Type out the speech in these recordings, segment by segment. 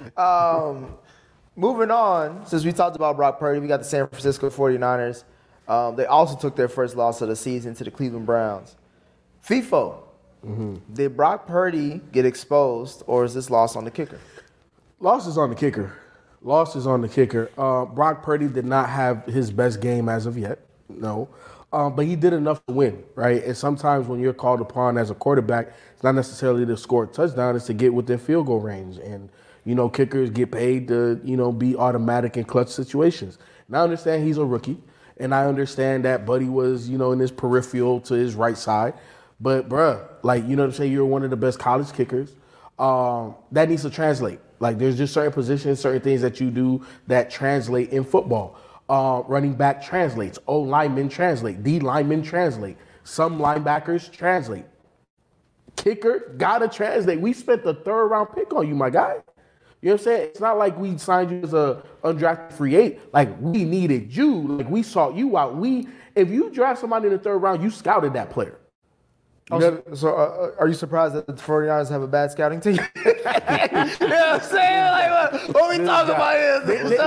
Moving on, since we talked about Brock Purdy, we got the San Francisco 49ers. They also took their first loss of the season to the Cleveland Browns. FIFO, did Brock Purdy get exposed, or is this loss on the kicker? Loss is on the kicker. Brock Purdy did not have his best game as of yet, no. But he did enough to win, right? And sometimes when you're called upon as a quarterback, it's not necessarily to score a touchdown, it's to get within field goal range. And, kickers get paid to, be automatic in clutch situations. And I understand he's a rookie, and I understand that Buddy was, in his peripheral to his right side. But, you're one of the best college kickers. That needs to translate. There's just certain positions, certain things that you do that translate in football. Running back translates. O linemen translate. D linemen translate. Some linebackers translate. Kicker gotta translate. We spent the 3rd round pick on you, my guy. You know what I'm saying? It's not like we signed you as a undrafted free agent. We needed you. We sought you out. If you draft somebody in the 3rd round, you scouted that player. So are you surprised that the 49ers have a bad scouting team? You know what I'm saying? What we talking about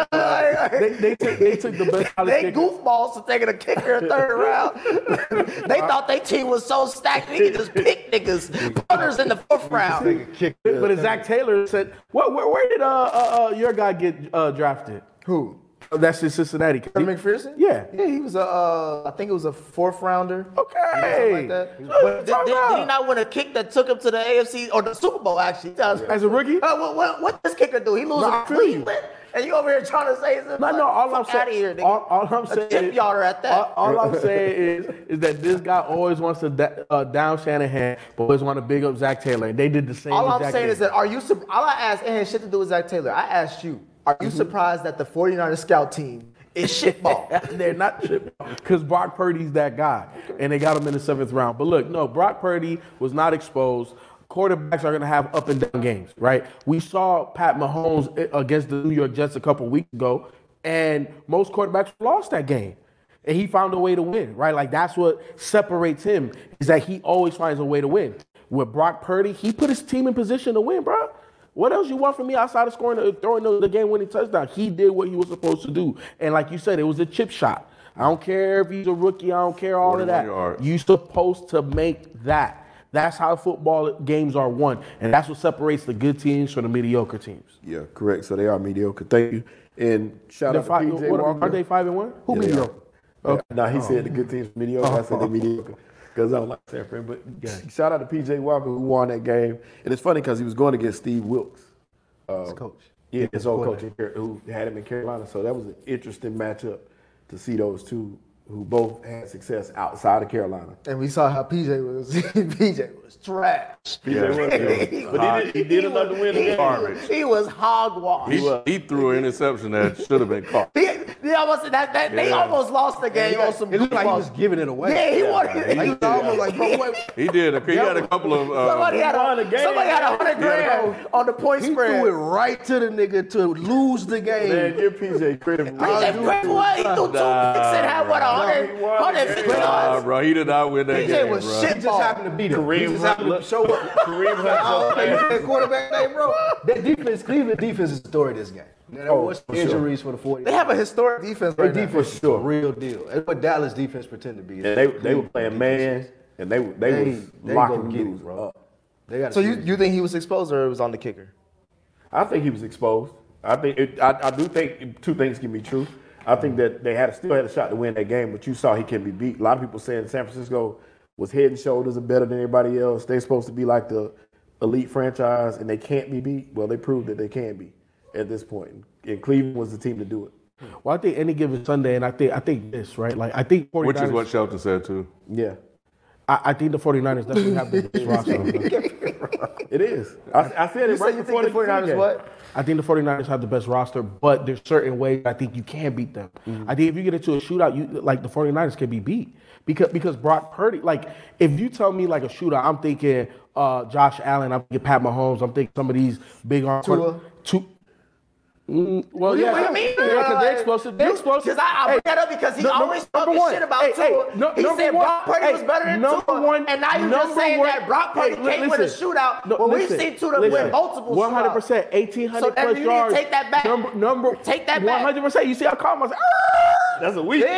here? They took the best college They kicker. goofballs for taking a kicker in 3rd round. They thought their team was so stacked they could just pick niggas. Punters in the 4th round. But Zach Taylor said, where did your guy get drafted? Who? That's in Cincinnati. McPherson? Yeah. Yeah, he was I think it was a 4th rounder. Okay. Like that. But did he not win a kick that took him to the AFC or the Super Bowl, actually? As a rookie? What this kicker do? He loses to Cleveland? And you over here trying to say something? All I'm saying, out of here, nigga. all I'm saying, tip yarder at that. All I'm saying is that this guy always wants to down Shanahan, but always want to big up Zach Taylor. And they did the same. All I'm saying is that all I asked, it had shit to do with Zach Taylor. I asked you, are you surprised that the 49ers scout team is shitball? They're not shitball because Brock Purdy's that guy, and they got him in the 7th round. But look, no, Brock Purdy was not exposed. Quarterbacks are going to have up and down games, right? We saw Pat Mahomes against the New York Jets a couple weeks ago, and most quarterbacks lost that game. And he found a way to win, right? That's what separates him, is that he always finds a way to win. With Brock Purdy, he put his team in position to win, bro. What else you want from me outside of throwing the game-winning touchdown? He did what he was supposed to do. And like you said, it was a chip shot. I don't care if he's a rookie. I don't care all of that. You're supposed to make that. That's how football games are won. And that's what separates the good teams from the mediocre teams. Yeah, correct. So they are mediocre. Thank you. And shout out to PJ Walker. Are they 5-1? Who mediocre? Okay. No, he said the good teams are mediocre. I said they're mediocre. Because I don't like San Fran. But shout out to P.J. Walker who won that game. And it's funny because he was going against Steve Wilkes. His coach. Yeah, his old coach who had him in Carolina. So that was an interesting matchup to see those two who both had success outside of Carolina. And we saw how PJ was. PJ was trash. PJ was, but he did enough to win the game. He was hogwash. He threw an interception that should have been caught. They almost lost the game on some. It looked like he was giving it away. Yeah, he wanted. He was almost like, bro, wait. He did. He had a couple of. Somebody had $100,000 on the point spread. He threw it right to the nigga to lose the game. Man, give PJ credit. He threw 2 picks and had what, 150 yards? Bro, he did not win that game, was bro. shit. He just happened to beat him. Kareem He just happened to show up. Kareem Hunt. That quarterback name, bro. That defense, Cleveland defense is the story of this game. There was injuries for the 49ers. They have a historic defense Their right now. defense is a real deal. That's what Dallas defense pretend to be. And they were playing man, and they was locking dudes up. So you think he was exposed or it was on the kicker? I think he was exposed. I do think 2 things can be true. I think that they still had a shot to win that game, but you saw he can be beat. A lot of people saying San Francisco was head and shoulders better than everybody else. They're supposed to be like the elite franchise, and they can't be beat. Well, they proved that they can be at this point. And Cleveland was the team to do it. Well, I think any given Sunday, and I think this, right? I think 49ers. Which is what Shelton said, too. Yeah. I think the 49ers definitely have the best roster. It is. I said it right before the 49ers what? I think the 49ers have the best roster, but there's certain ways I think you can beat them. Mm-hmm. I think if you get into a shootout, the 49ers can be beat. Because Brock Purdy, if you tell me a shootout, I'm thinking Josh Allen, I'm thinking Pat Mahomes, I'm thinking some of these big arm. Well, yeah. What do you mean? Because they're explosive. They're explosive. Because I bring that up because he always talking shit about Tua. He said Brock Purdy was better than Tua. And now you're just saying that Brock Purdy can't win a shootout when we've seen Tua win multiple shootouts. 100%, 1,800 so plus you yards. need to take that back. Take that back. 100%. You see how calm I was? That's a week.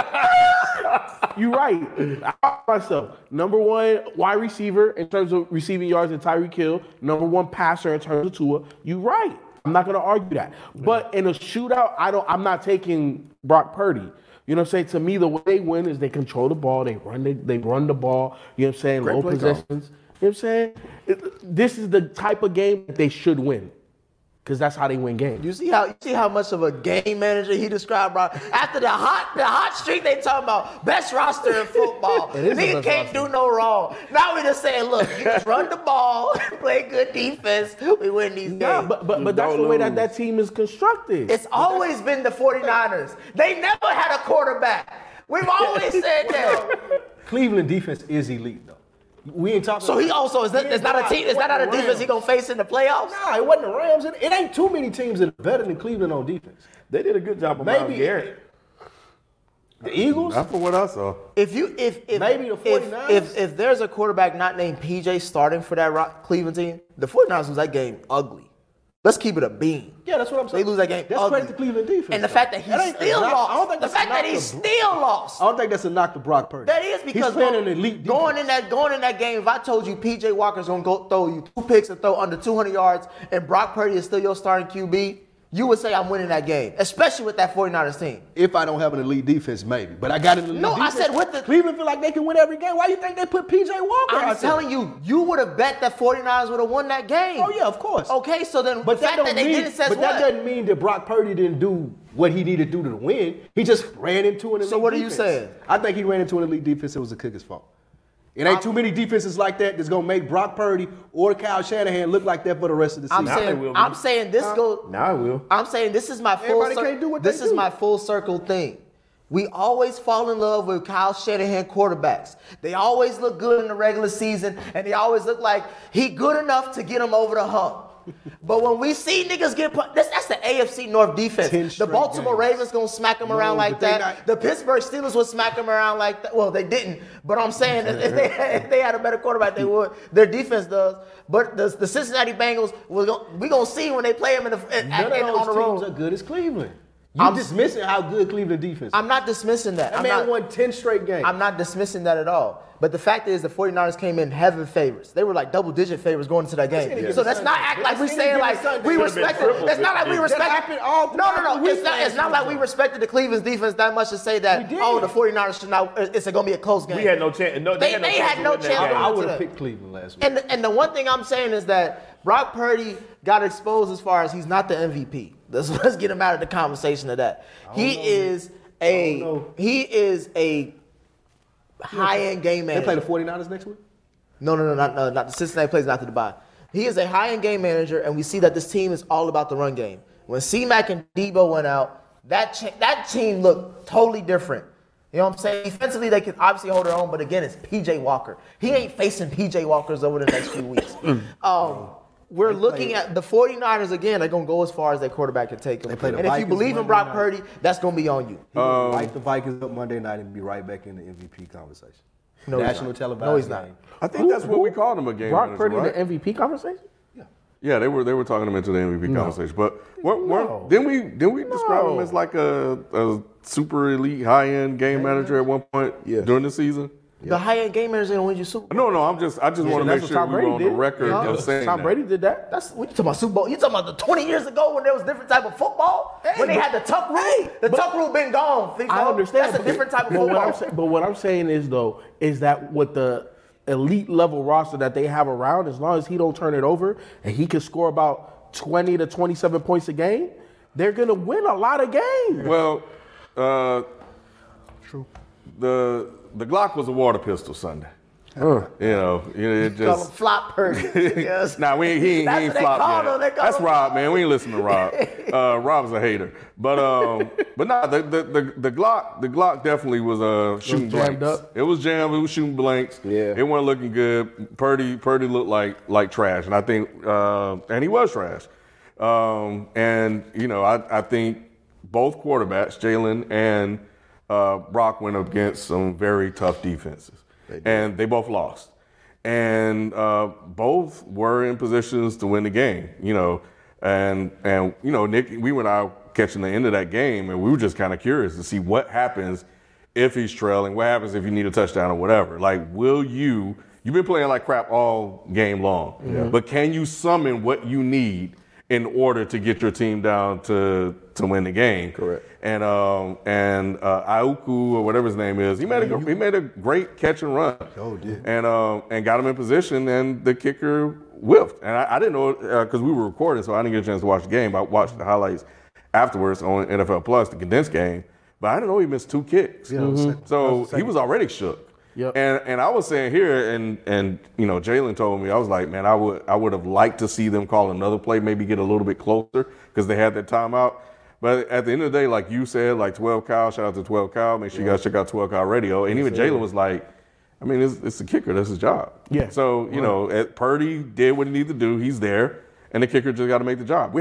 You're right. I caught myself. Number one wide receiver in terms of receiving yards in Tyreek Hill. Number one passer in terms of Tua. You're right. I'm not going to argue that. But in a shootout, I'm not taking Brock Purdy. You know what I'm saying? To me, the way they win is they control the ball. They run the ball. You know what I'm saying? Low possessions. You know what I'm saying? This is the type of game that they should win. Because that's how they win games. You see how much of a game manager he described, bro. After the hot streak, they talking about best roster in football. Nigga can't do no wrong. Now we just saying, look, you just run the ball, play good defense, we win these games. Yeah, but that's the way that team is constructed. It's always been the 49ers. They never had a quarterback. We've always said that. Cleveland defense is elite, though. We ain't talking. So he also is not a team. Is that not a defense he gonna face in the playoffs? Nah, it wasn't the Rams. It ain't too many teams that are better than Cleveland on defense. They did a good job of Myles Garrett. The Eagles. Not for what I saw. If maybe the 49ers. If there's a quarterback not named PJ starting for that Cleveland team, the 49ers lose that game ugly. Let's keep it a beam. Yeah, that's what I'm saying. They lose that game. That's credit to Cleveland defense. And the fact that he still lost. The fact that he still lost. I don't think that's a knock to Brock Purdy. That is because he's playing an elite defense. Going in that game, if I told you PJ Walker's gonna go throw you 2 picks and throw under 200 yards, and Brock Purdy is still your starting QB, you would say I'm winning that game, especially with that 49ers team. If I don't have an elite defense, maybe. But I got an elite defense. No, I said with the Cleveland feel like they can win every game. Why do you think they put PJ Walker I'm out there? telling you, you would have bet that 49ers would have won that game. Oh, yeah, of course. Okay, so then But the fact that they didn't says But what? that doesn't mean that Brock Purdy didn't do what he needed to do to win. He just ran into an elite defense. So what are you saying? I think he ran into an elite defense. It was the Cooker's fault. It ain't too many defenses like that that's going to make Brock Purdy or Kyle Shanahan look like that for the rest of the season. I'm saying this goes. Now it will. I'm saying this is my full. Everybody can't do what this they is do. my full circle thing. We always fall in love with Kyle Shanahan quarterbacks. They always look good in the regular season, and they always look like he good enough to get them over the hump. But when we see niggas get put, that's the AFC North defense. The Baltimore Ravens gonna smack them around like that. The Pittsburgh Steelers would smack them around like that. Well, they didn't, but I'm saying if they had a better quarterback, they would. Their defense does. But the Cincinnati Bengals, we gonna see when they play them None of those teams are good as Cleveland. You're dismissing how good Cleveland defense is. I'm not dismissing that. That man won 10 straight games. I'm not dismissing that at all. But the fact is the 49ers came in heavy favorites. They were like double-digit favorites going into that game. So let's not act like we're saying like we respected. It's not like we respected. No. It's not like we respected the Cleveland's defense that much to say that, oh, the 49ers should not, it's going to be a close game. We had no chance. They had no chance. I would have picked Cleveland last week. And the one thing I'm saying is that Brock Purdy got exposed as far as he's not the MVP. Let's get him out of the conversation of that. He is a high-end game manager. They play the 49ers next week? No, not the Cincinnati plays after the bye. He is a high-end game manager, and we see that this team is all about the run game. When C-Mac and Debo went out, that team looked totally different. You know what I'm saying? Defensively, they can obviously hold their own, but again, it's P.J. Walker. He ain't facing P.J. Walkers over the next few weeks. We're looking at the 49ers again. They're going to go as far as their quarterback can take them. And if you believe in Brock Purdy, that's going to be on you. He's going to light the Vikings up Monday night and be right back in the MVP conversation. National televised. No, he's not. I think that's what we called him a game Brock manager, Purdy right? in the MVP conversation? Yeah, they were talking him into the MVP conversation. But didn't we describe him as like a super elite high-end game manager at one point during the season? The high-end game manager going to win you Super Bowl. No, I just want to make sure we were on the record of saying Tom Brady did that. That's what you talking about Super Bowl. You talking about the 20 years ago when there was different type of football? When they had the tuck rule? The tuck rule been gone. FIFA. I understand. That's a different type of football. But what I'm saying is, though, is that with the elite level roster that they have around, as long as he don't turn it over and he can score about 20 to 27 points a game, they're going to win a lot of games. Well, true. The Glock was a water pistol Sunday. It Call him just flop Purdy. Yes. Nah, he ain't flop yet. That's him. Rob, man. We ain't listening to Rob. Rob's a hater. But nah, the Glock definitely was shooting blanks. Up. It was jammed. It was shooting blanks. Yeah. It wasn't looking good. Purdy looked like trash, and I think and he was trash. And, you know, I think both quarterbacks, Jalen and Brock, went up against some very tough defenses. And they both lost. And both were in positions to win the game, you know. And you know, Nick, we went out catching the end of that game, and we were just kind of curious to see what happens if he's trailing, what happens if you need a touchdown or whatever. Like, you've been playing like crap all game long, but can you summon what you need in order to get your team down to win the game? Correct. And Ayuku, or whatever his name is, he made a great catch and run. Oh, did. And got him in position, and the kicker whiffed. And I didn't know, because we were recording, so I didn't get a chance to watch the game. I watched the highlights afterwards on NFL Plus, the condensed game. But I didn't know he missed 2 kicks. Yeah, So he was already shook. Yep. And I was saying here, and you know, Jalen told me, I was like, man, I would have liked to see them call another play, maybe get a little bit closer, because they had that timeout. But at the end of the day, like you said, like 12 Kyle, shout out to 12 Kyle, make sure you guys check out 12 Kyle Radio. And even Jalen was like, I mean, it's the kicker, that's his job. Yeah. So, you know, Purdy did what he needed to do, he's there, and the kicker just got to make the job.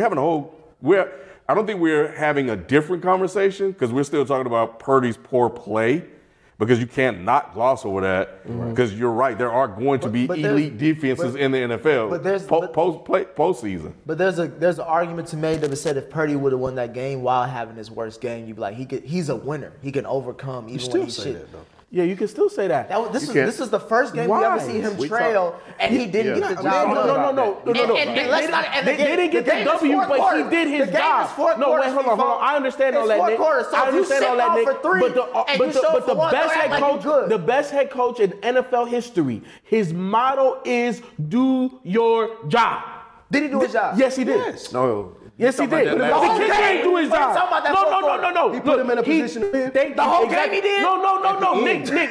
I don't think we're having a different conversation, because we're still talking about Purdy's poor play, because you can't not gloss over that, because you're right, there are going to be elite defenses in the NFL postseason. But there's an argument to be made that said if Purdy would have won that game while having his worst game, you'd be like, he's a winner. He can overcome even when he's shit. That, though. Yeah, you can still say that. This is the first game we ever see him trail, and he didn't get the job done. No. And let's not. And They didn't get the W, but he did his job. No, wait, hold on. I understand all that, Nick. I understand all that, Nick. But the best head coach in NFL history, his motto is "Do your job." Did he do his job? Yes, he did. Yes. No. Yes, he did. The kicker didn't do his job. No. He put him in a position to win. The whole game he did? No.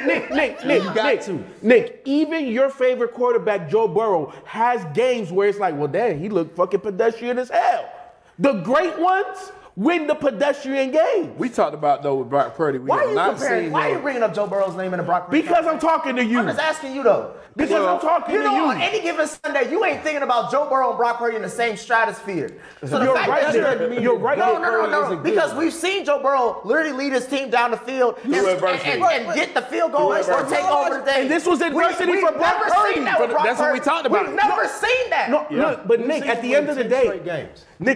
Nick, even your favorite quarterback, Joe Burrow, has games where it's like, well, damn, he looked fucking pedestrian as hell. The great ones win the pedestrian games. We talked about, though, with Brock Purdy. Why are you bringing up Joe Burrow's name in the Brock Purdy? Because I'm talking to you. I'm just asking you, though. Because I'm talking to you. On any given Sunday, you ain't thinking about Joe Burrow and Brock Purdy in the same stratosphere. So You're right there. You're right there. No. Because we've seen Joe Burrow literally lead his team down the field and get the field goal or take over the day. And this was adversity for Brock Purdy. That's what we talked about. We've never seen that. Look, but Nick, at the end of the day,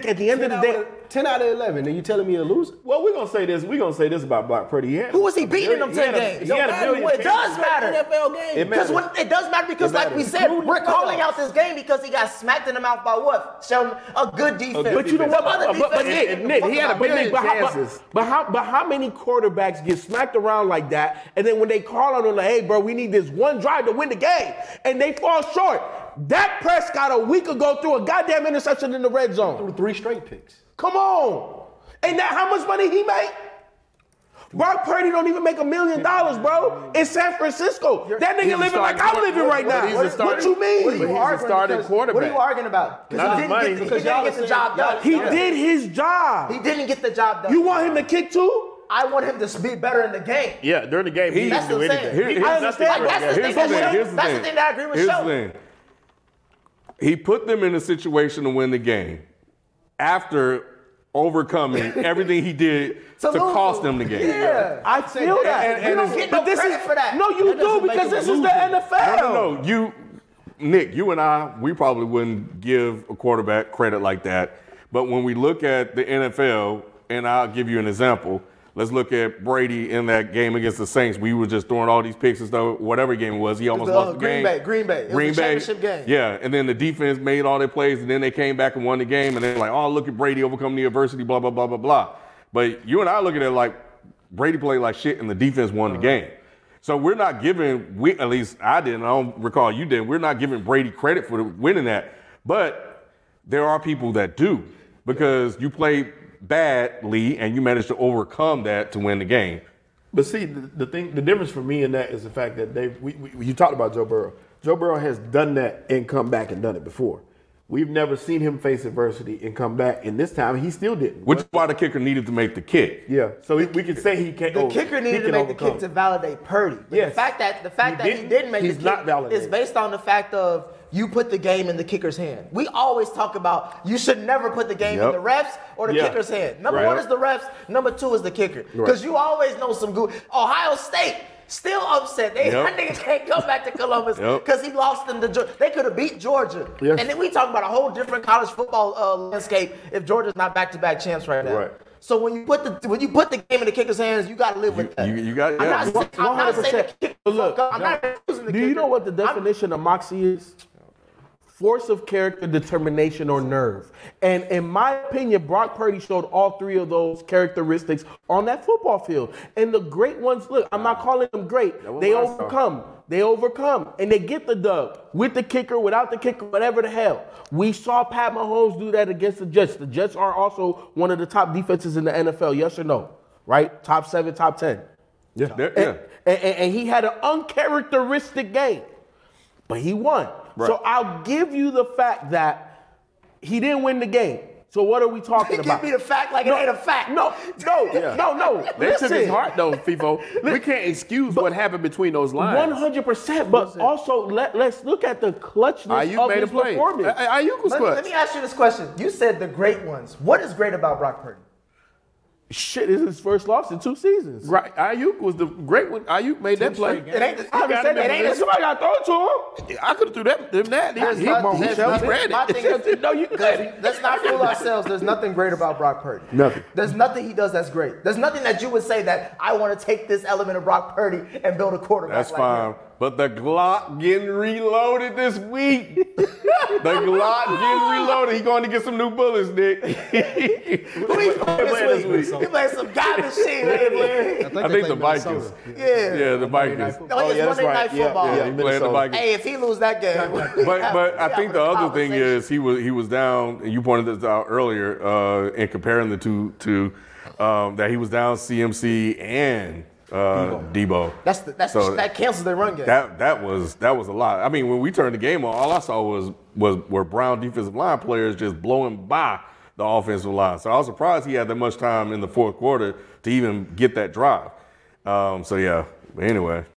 10 out of 11, and you telling me a loser? Well, we're gonna say this. We're gonna say this about Brock Purdy. Who was he beating in them 10 games? It does matter. NFL game. It does matter because, like we said, we're calling out this game because he got smacked in the mouth by what? Sheldon, a good defense. But you know what? But Nick, he had a million chances. But how many quarterbacks get smacked around like that, and then when they call on them, like, hey, bro, we need this one drive to win the game, and they fall short? Dak Prescott a week ago threw a goddamn interception in the red zone. Threw 3 straight picks. Come on. Ain't that how much money he made? Brock Purdy don't even make $1 million, bro. In San Francisco. That nigga living like I'm living right now. What you mean? He's a starting quarterback. What are you arguing about? Because he didn't get the job done. He did his job. He didn't get the job done. You want him to kick too? I want him to be better in the game. Yeah, during the game, he didn't do anything. I understand. That's the thing that I agree with Sheldon. He put them in a situation to win the game after overcoming everything he did to cost them the game. Yeah, I feel that. You don't get no credit for that. No, you do, because this is the NFL. No. Nick, you and I, we probably wouldn't give a quarterback credit like that. But when we look at the NFL, and I'll give you an example, let's look at Brady in that game against the Saints. We were just throwing all these picks and stuff, whatever game it was. He almost lost the game. Green Bay. It was a championship game. Yeah, and then the defense made all their plays, and then they came back and won the game, and they're like, oh, look at Brady overcoming the adversity, blah, blah, blah, blah, blah. But you and I look at it like Brady played like shit, and the defense won the game. So we're not giving, at least I didn't, I don't recall you did, we're not giving Brady credit for winning that. But there are people that do, because you played badly and you managed to overcome that to win the game. But see, the difference for me in that is the fact that you talked about Joe Burrow. Joe Burrow has done that and come back and done it before. We've never seen him face adversity and come back, and this time he still didn't. Which is why the kicker needed to make the kick. Yeah, so we can say he can't. The kicker needed to make the kick to validate Purdy. But yes. the fact that he didn't make the kick is based on the fact of you put the game in the kicker's hand. We always talk about you should never put the game in the refs or the kicker's hand. Number one is the refs. Number two is the kicker. Because you always know some good. Ohio State still upset. That nigga can't come back to Columbus because he lost them to Georgia. They could have beat Georgia. Yes. And then we talk about a whole different college football landscape if Georgia's not back-to-back champs right now. Right. So when you put the game in the kicker's hands, you got to live with that. You got I'm not saying the kicker. Look, I'm not using the kicker. Do you know what the definition of moxie is? Force of character, determination, or nerve. And in my opinion, Brock Purdy showed all three of those characteristics on that football field. And the great ones, look, I'm not calling them great. They overcome. They overcome. And they get the dub. With the kicker, without the kicker, whatever the hell. We saw Pat Mahomes do that against the Jets. The Jets are also one of the top defenses in the NFL, yes or no? Right? Top 7, top 10. Yeah. And he had an uncharacteristic game. But he won. Right. So I'll give you the fact that he didn't win the game. So what are we talking about? Give me the fact like it ain't a fact. No. They took his heart though, FIFO. We can't excuse what happened between those lines. 100%. But also let's look at the clutchness of his performance. Ayuk was clutch. Let me ask you this question. You said the great ones. What is great about Brock Purdy? Shit, this is his first loss in 2 seasons. Right. Ayuk was the great one. Ayuk made that play. It ain't somebody got to throw it to him. I could have threw that. Let's not fool ourselves. There's nothing great about Brock Purdy. Nothing. There's nothing he does that's great. There's nothing that you would say that I want to take this element of Brock Purdy and build a quarterback. That's like fine. him. But the Glock getting reloaded this week. The Glock getting reloaded. He going to get some new bullets, Nick. Who he playing this week? He playing some guy machine. I think the Vikings. Yeah, the Vikings. No, it's Monday Night Football. Yeah, he playing the Vikings. Hey, if he lose that game. But I think the other thing is he was down, and you pointed this out earlier in comparing the two to that he was down CMC and Debo. That cancels their run game. That was a lot. I mean, when we turned the game on, all I saw were Brown defensive line players just blowing by the offensive line. So I was surprised he had that much time in the fourth quarter to even get that drive. So yeah. But anyway.